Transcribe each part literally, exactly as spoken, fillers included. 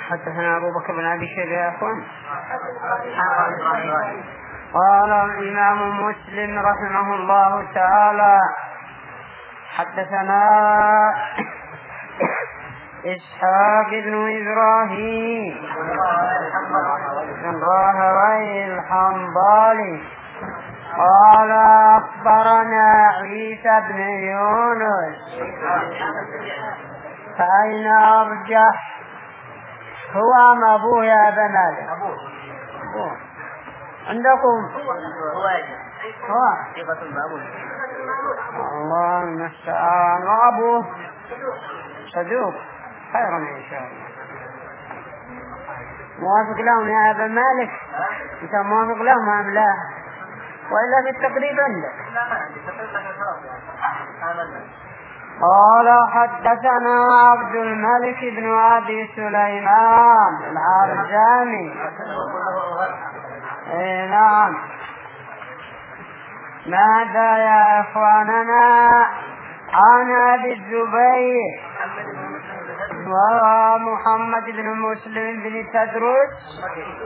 حدثنا أبو بكر بن أبي شيبة يا أخوان. قال الإمام مسلم رحمه الله تعالى حدثنا إسحاق بن إبراهيم بن راهويه الحنظلي قال أخبرنا عيسى بن يونس. فأين أرجح؟ هو أم أبوه يا أبا مالك؟ أبوه عندكم هو الله المستعان. أبوه صدوق خيرا إن شاء الله. موافق لهم يا أبا مالك؟ أنت موافق لهم أم لا؟ وإلا في التقريب عندك. قال حدثنا عبد الملك بن أبي سليمان العرجاني. إيه نعم. ماذا يا إخواننا؟ عن أبي الزبير ومحمد بن مسلم بن تدرس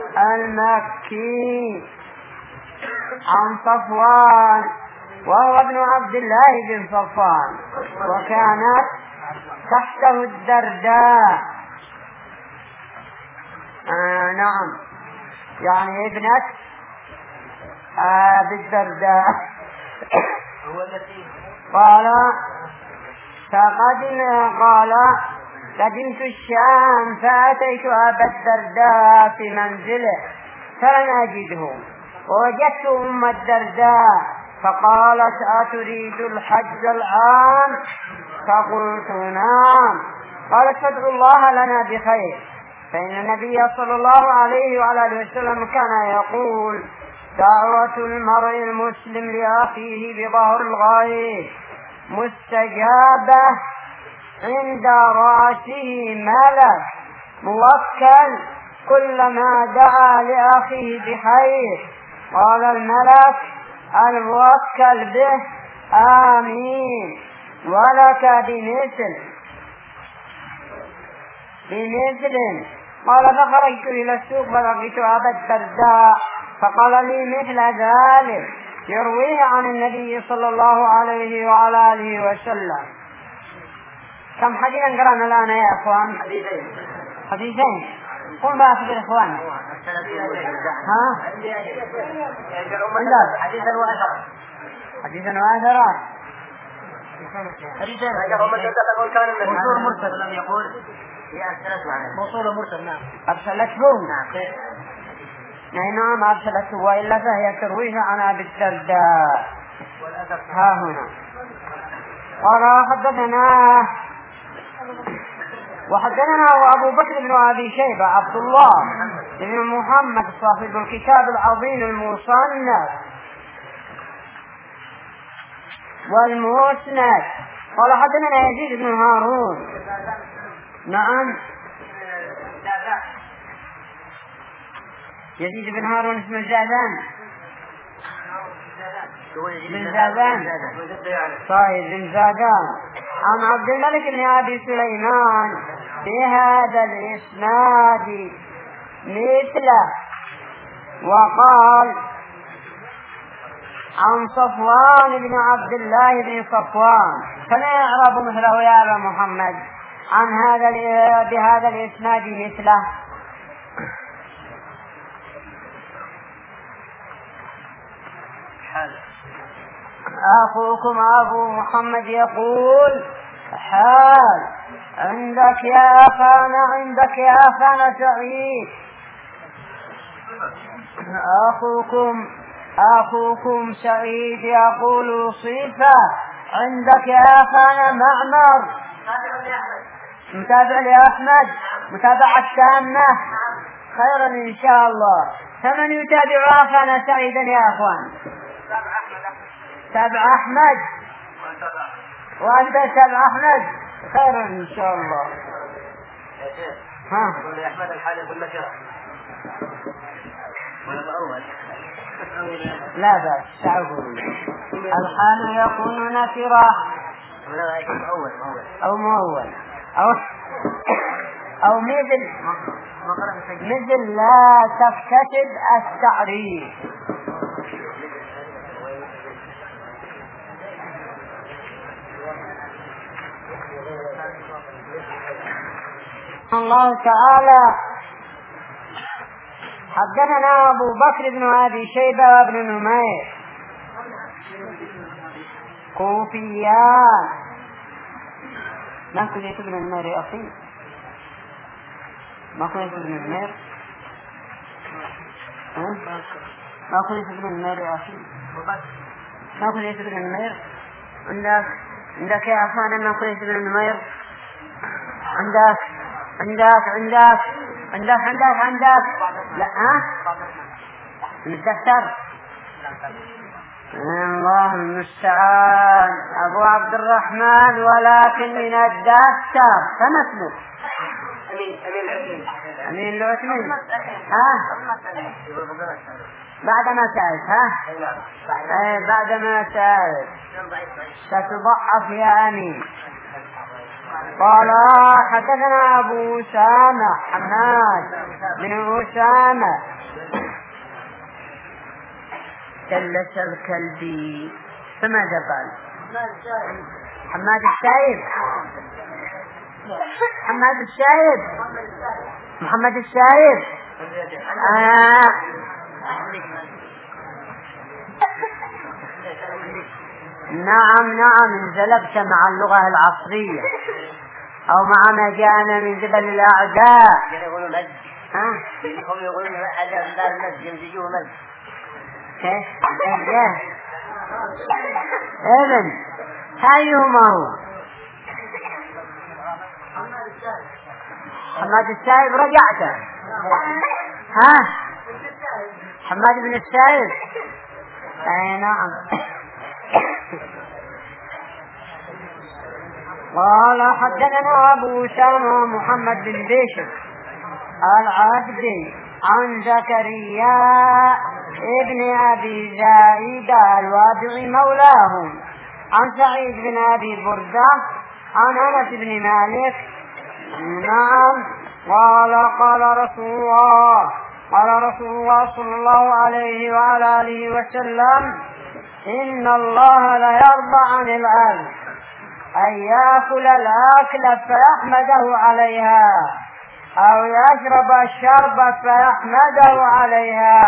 المكي عن صفوان وهو ابن عبد الله بن صفوان وكانت تحته الدرداء. آه نعم يعني ابنة أبي الدرداء. قال فقدم قال قدمت الشام فأتيت أبا الدرداء في منزله فلم أجده ووجدت أم الدرداء فقالت أتريد الحج العام؟ فقلت نعم. قالت فادعوا الله لنا بخير فإن النبي صلى الله عليه وعلى آله وسلم كان يقول دعوة المرء المسلم لأخيه بظهر الغيب مستجابة عند رأسه ملك موكل كلما دعا لأخيه بخير قال الملك الموكل به آمين ولك بمثل بمثل. قال فخرجت إلى السوق فلقيت أبا الدرداء فقال لي مثل ذلك يرويه عن النبي صلى الله عليه وعلى آله وسلم. كم حديثا قرأنا الآن يا أخوان؟ حديثين. قل ما أخبر إخوان ها حديثا وأثرا حديثا وأثرا حديثا موصول مرسل لم يقول موصول مرسل. نعم أرسلته. نعم نعم أرسلته وإلا فهي ترويه عن أبي الدرداء. ها هنا قال حدثنا وحدثنا أبو بكر بن أبي شيبة عبد الله بن محمد صاحب الكتاب العظيم المصنف والمسند. قال حدثنا يزيد بن هارون. نعم يزيد بن هارون اسم الزادان بن زادان صحيح بن زادان عن عبد الملك بن أبي سليمان بهذا الإسناد مثله وقال عن صفوان بن عبد الله بن صفوان فلا يعرف مثله يا أبا محمد عن هذا بهذا الإسناد مثله. أخوكم أبو محمد يقول حال عندك يا أخانا عندك يا أخانا سعيد. أخوكم أخوكم سعيد يقول صفة عندك يا أخانا معمر متابع لأحمد متابعة تامة خيرا إن شاء الله. فمن يتابع أخانا سعيدا يا أخوان؟ تابع أحمد وأنت تابع أحمد خيرا إن شاء الله. ها أحمد الحال يقول لك لا بأس تعرفون الحال يكون نكرة أو مؤول أو أو مثل مثل لا تكتسب التعريف. الله تعالى حدثنا أبو بكر بن أبي شيبة وابن نمير كوفيان. ما كنت ابن نمير يا أخي؟ ما كنت ابن نمير؟ ما كنت ابن نمير يا أخي؟ ما كنت ابن نمير؟ عندك عندك يا أخوانا ما كنت ابن نمير؟ عندك عندك عندك عندك عندك عندك لا ها الدفتر. الله المستعان. أبو عبد الرحمن ولكن من الدفتر. كم اسمه؟ أمين العثمين. ها بعد ما سألت ها ايه بعد ما سألت ستضعف يا أمين. قال حدثنا أبو أسامة حماد بن أسامة جلس الكلبي. فماذا قال؟ حماد الشايب حماد الشايب محمد الشايب. آه. نعم نعم انزلبت مع اللغة العصرية أو مع ما جاءنا من قبل الأعداء. ها؟ هم يقولون هذا دار مد يمزجوه مد. كيف؟ إيه؟ إذن أيهما هو؟ حماد السائب رجعته. ها؟ حماد بن السائب. أي نعم. قال حدثنا أبو أسامة محمد بن بشر العبدي عن زكريا ابن أبي زائدة الوادعي مولاهم عن سعيد بن أبي بردة عن أنس بن مالك. نعم. قال قال رسول الله قال رسول الله صلى الله عليه وعلى آله وسلم إن الله لا يرضى عن العبد أن يأكل الأكل فيحمده عليها أو يشرب الشرب فيحمده عليها.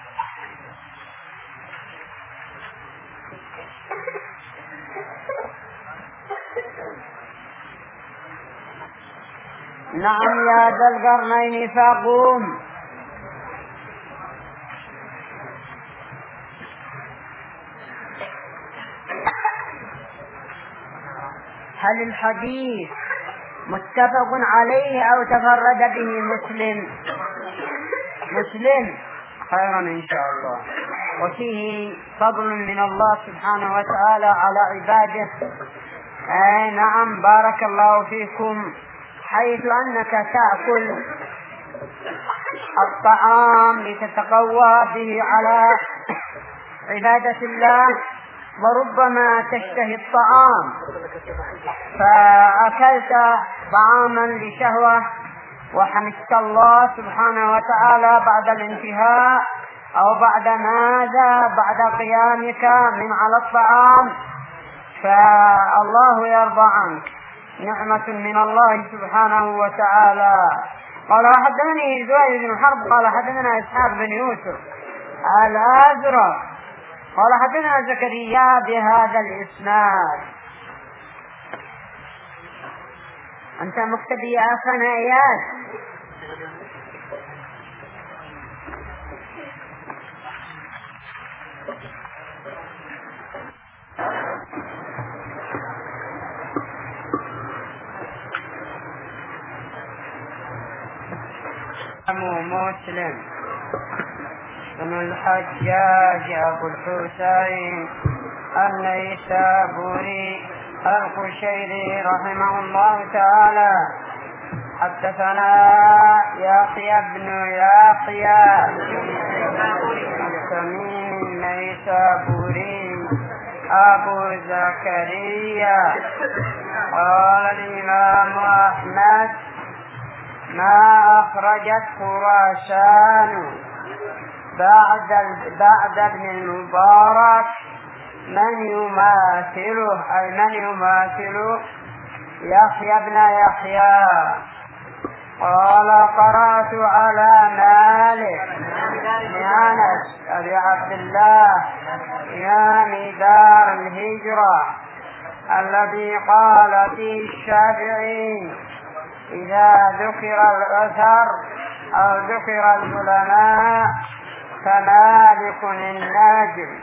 نعم يا ذا القرنين فقوم. هل الحديث متفق عليه أو تفرد به مسلم؟ مسلم خيرا إن شاء الله. وفيه فضل من الله سبحانه وتعالى على عباده. آه نعم بارك الله فيكم. حيث أنك تأكل الطعام لتتقوى به على عبادة الله وربما تشتهي الطعام فأكلت طعاما لشهوة وحمدت الله سبحانه وتعالى بعد الانتهاء أو بعد ماذا بعد قيامك من على الطعام فالله يرضى عنك. نعمة من الله سبحانه وتعالى. قال حدثني زهير بن حرب قال حدثنا إسحاق بن يوسف الأزرق قال حدثنا زكريا بهذا الإسناد. أنت مكتبي يا أخانا إياس. مسلم بن الحجاج أبو الحسين النيسابوري القشيري رحمه الله تعالى حدثنا يحيى بن يحيى التميمي النيسابوري أبو زكريا قال الإمام أحمد ما أخرجت خراسان بعد بعد ابن المبارك من يماثله، أي من يماثل يحيى بن يحيى. قال قرأت على مالك بن أنس أبي عبد الله إمام دار الهجرة الذي قال فيه الشافعي: إذا ذكر الأثر أو ذكر العلماء فمالك الناجم.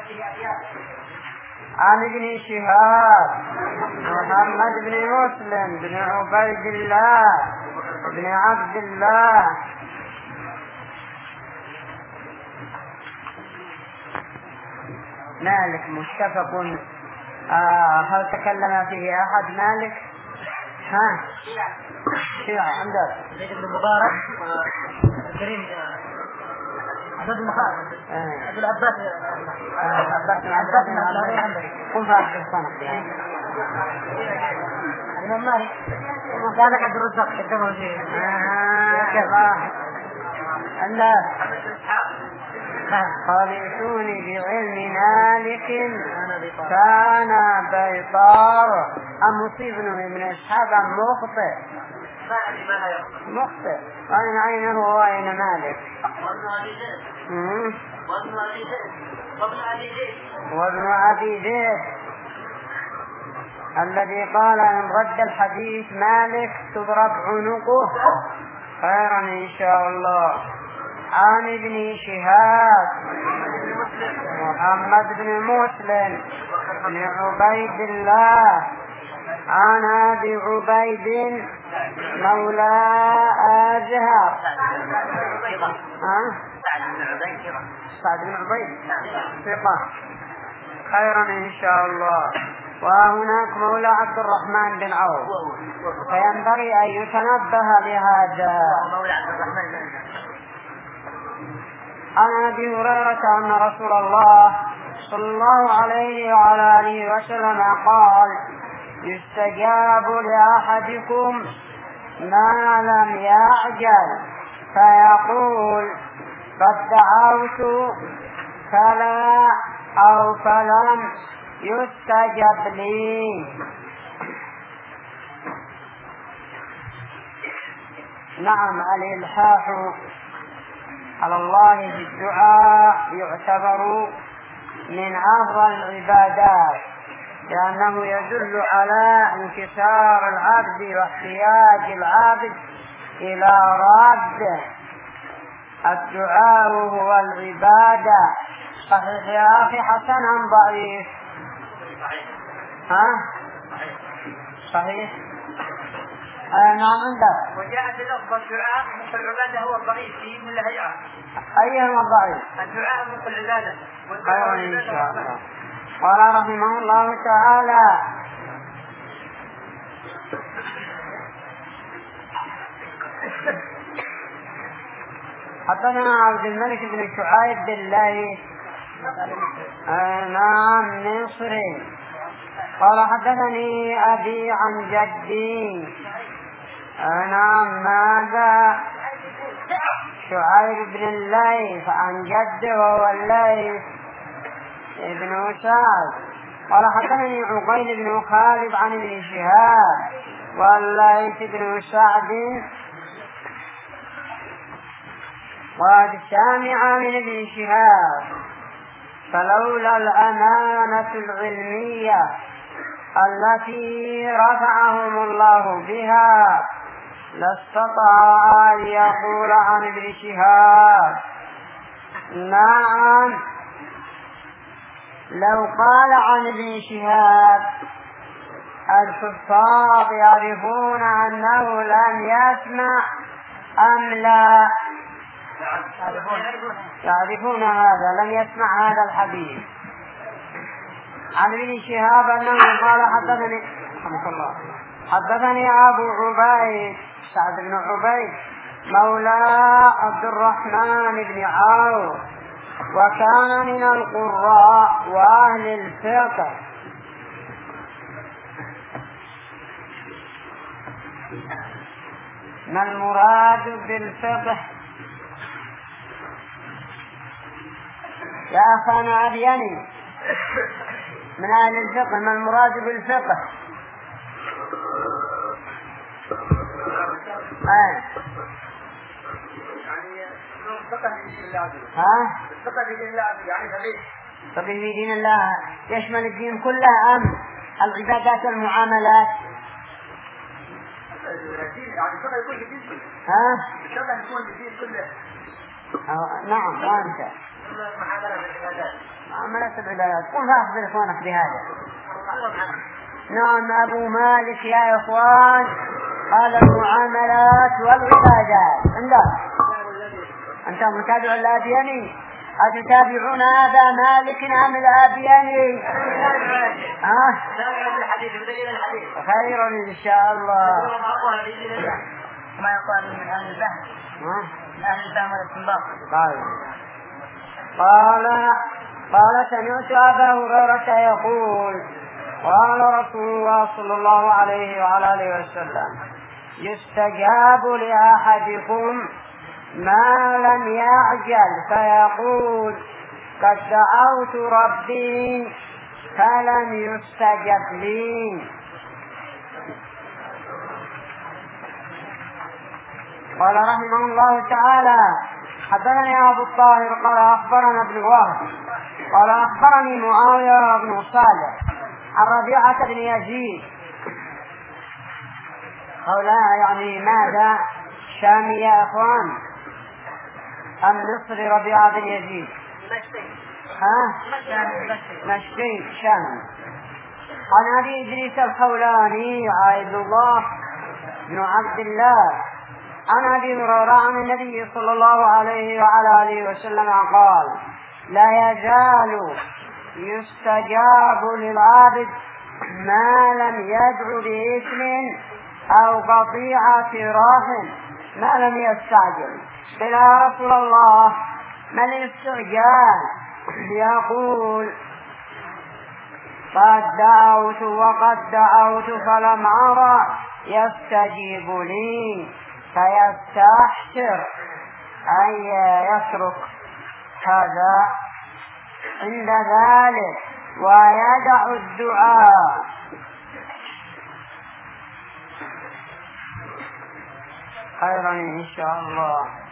عن ابن شهاب محمد بن مسلم بن عبيد الله بن عبد الله مالك متفق. آه هل تكلم فيه أحد مالك؟ ها شيعة عندك زيد بن مبارك وكريم عبد المخالف عبد العباس عباس بن عباس بن عباس قم فاحش الصنف يعني الإمام مالك وكذلك عبد الرزاق كتبه فيه الناس قال ائتوني بعلم مالك كان بيطار أم مصيب من أصحاب مخطئ مخطئ وأين عينه وأين مالك وابن أبي زيد الذي قال إن رد الحديث مالك تضرب عنقه خيرا إن شاء الله. عن ابن شهاب محمد بن مسلم بن عبيد الله عن أبي عبيد مولى أزهر سعد بن عبيد ثقة خيرا إن شاء الله. وهناك مولى عبد الرحمن بن عوف فينبغي أن يتنبه لهذا. عن أبي هريرة أن رسول الله صلى الله عليه وعلى آله وسلم قال: يستجاب لأحدكم ما لم يعجل فيقول قد دعوت فلا أو فلم يستجب لي. نعم الإلحاح على الله في الدعاء يعتبر من أفضل العبادات لأنه يدل على انكسار العبد واحتياج العبد إلى رب. الدعاء هو العبادة. صحيح يا أخي حسن أم ضعيف؟ ها؟ صحيح؟ آه نعم عندك. وجاء في لفظ الدعاء مثل العبادة هو الضعيف فيه من الهيئة. أيهما الضعيف؟ الدعاء مثل العبادة. خير إن شاء الله. قال رحمه الله تعالى: حدثنا عبد الملك بن شعيب بالله نعم مصري قال حدثني أبي عن جدي نعم ماذا شعيب بن الليث عن جده وهو الليث ابن سعد قال حدثني عقيل بن خالد عن ابن شهاب والليث بن سعد وقد سامع من ابن شهاب فلولا الأمانة العلمية التي رفعهم الله بها لاستطاع أن يقول عن ابن شهاب نعم. لو قال عن ابن شهاب الكفار يعرفون أنه لم يسمع أم لا؟ يعرفون هذا، لم يسمع هذا الحديث. عن ابن شهاب أنه قال حدثني الله حدثني أبو عبيد سعد بن عبيد مولى عبد الرحمن بن عوف وكان من القراء وأهل الفقه ما المراد بالفقه؟ يا أخانا أبيني من أهل الفقه، ما المراد بالفقه؟ آه. يعني الفقه في دين الله. ها؟ الفقه في دين الله يعني فقيه. فقه في دين الله يشمل الدين كله أم العبادات والمعاملات؟ يعني الفقه يكون في الدين كله. ها؟ الفقه يكون في الدين كله. نعم وأنت معاملات العبادات. معاملات العبادات. قل فأخبر إخوانك بهذا. نعم أبو مالك يا إخوان قال المعاملات والعبادات. عندك أنت متابع الأبياني؟ أتتابعون أبا مالك أم الأبياني؟ ها؟ خير إن شاء الله. ما يقال من أهل الفهم. من أهل الفهم والاستنباط. قال قال قال سمعت أبا هريرة يقول قال رسول الله صلى الله عليه وعلى آله وسلم يستجاب لأحدكم ما لم يعجل فيقول قد دعوت ربي فلم يستجب لي. قال رحمه الله تعالى حدثني أبو الطاهر قال أخبرنا ابن وهب قال أخبرني معاوية بن صالح عن ربيعة بن يزيد هؤلاء يعني ماذا؟ شامي يا أخوان أم مصري؟ ربيعة بن يزيد ها؟ مشتي شام. عن أبي إدريس الخولاني عبد الله بن عبد الله عن أبي هريرة عن النبي صلى الله عليه وعلى آله وسلم قال لا يزال يستجاب للعابد ما لم يدع بإثم أو قطيعة رحم ما لم يستعجل. قيل يا رسول الله ما الاستعجال؟ يقول قد دعوت وقد دعوت فلم أرى يستجيب لي فيستحسر أي يترك هذا عند ذلك ويدع الدعاء. خيرا إن شاء الله.